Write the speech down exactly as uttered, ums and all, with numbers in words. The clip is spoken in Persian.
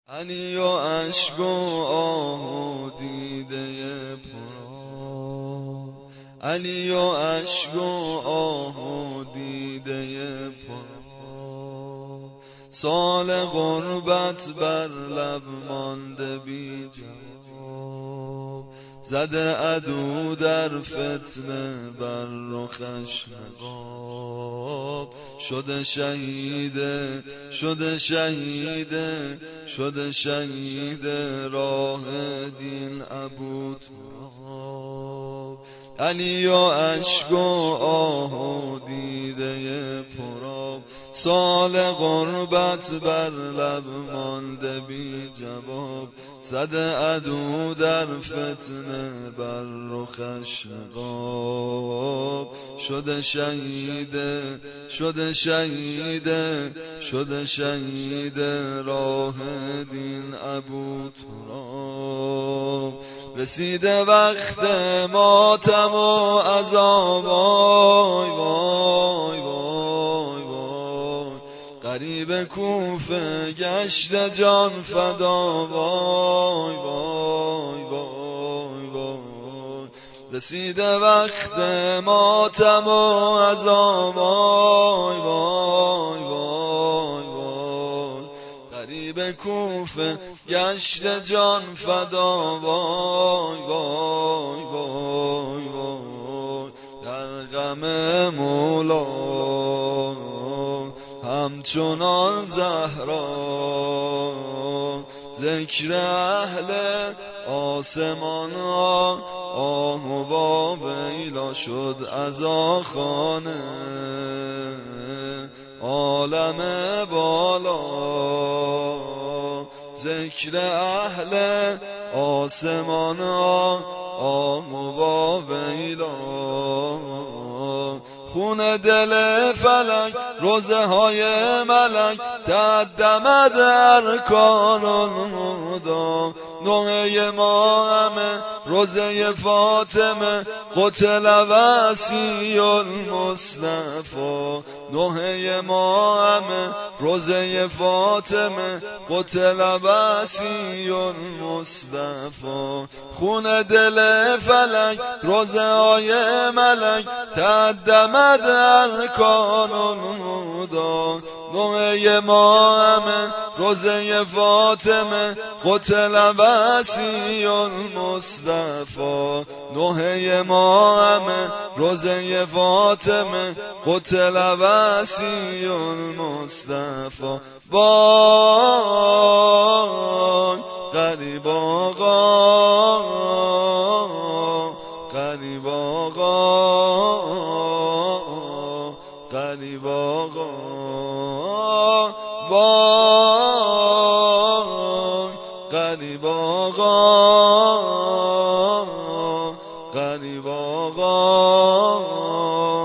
علی و اشک و آه و دیده پرآب، علی و اشک و آه و دیده پرآب، سال غربت بر لب مانده بی جواب، زده عدو در فتنه بر رخش نقاب، شده شهیده شده شهیده شده شهید راه دین ابو تراب، علی و اشک و آه و دیده پرآب، سال غربت بر لب مانده بی جواب، زده عدو در فتنه بر رخش نقاب، شده شهیده شده شهیده شده شهید راه دین ابو تراب، رسیده وقت ماتم و عذاب، وای وای وای وای، غریب کوفه گشت جان فدا، وای وای وای وای، رسیده وقت ماتم و عذاب، وای وای وای وای، غریب کوفه گشت جان فدا، وای وای وای وای، در غم مولا همچنان زهرا، ذکر اهل آسمان ها آه و با ویلا شد عزاخانه، عالم بالا ذکر اهل آسمان ها آه و با ویلا، خون دل فلک روزه های ملک تقدمت ارکان المدا، نوحه ما همه روزه فاطمه قتل وسی المصطفى، نوحه ما همه روزه فاطمه قتل وسی المصطفى، خون دل فلک روزه های ملک تقدمت ارکان المدا، نوحه ما همه روزه فاطمه قتل وسی المصطفى، نوحه ما همه روزه فاطمه قتل وسی المصطفى، وای غریب آقا غریب آقا غریب آقا، وای غریب آقا غریب آقا.